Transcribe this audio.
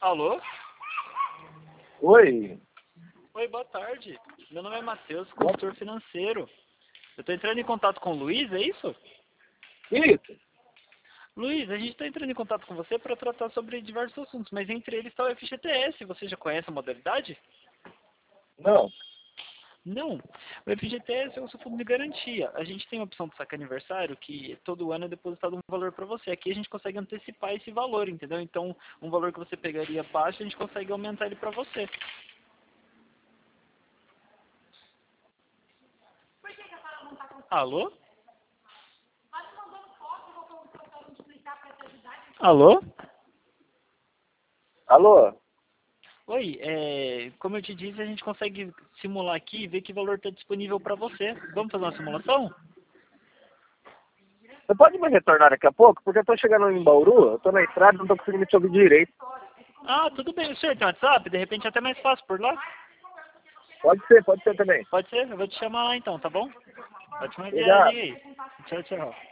Alô? Oi. Oi, boa tarde. Meu nome é Matheus, consultor financeiro. Eu estou entrando em contato com o Luiz, é isso? Isso. Luiz, a gente está entrando em contato com você para tratar sobre diversos assuntos, mas entre eles está o FGTS. Você já conhece a modalidade? Não. Não. O FGTS é o seu fundo de garantia. A gente tem a opção do saque aniversário, que todo ano é depositado um valor para você. Aqui a gente consegue antecipar esse valor, entendeu? Então, um valor que você pegaria baixo, a gente consegue aumentar ele para você. Alô? Alô? Alô? Oi, como eu te disse, a gente consegue simular aqui e ver que valor está disponível para você. Vamos fazer uma simulação? Você pode me retornar daqui a pouco? Porque eu tô chegando em Bauru, eu tô na estrada e não tô conseguindo te ouvir direito. Ah, tudo bem. O senhor tem WhatsApp? De repente é até mais fácil por lá. Pode ser também. Pode ser? Eu vou te chamar lá então, tá bom? Ótima Obrigado. viagem aí. Tchau, tchau.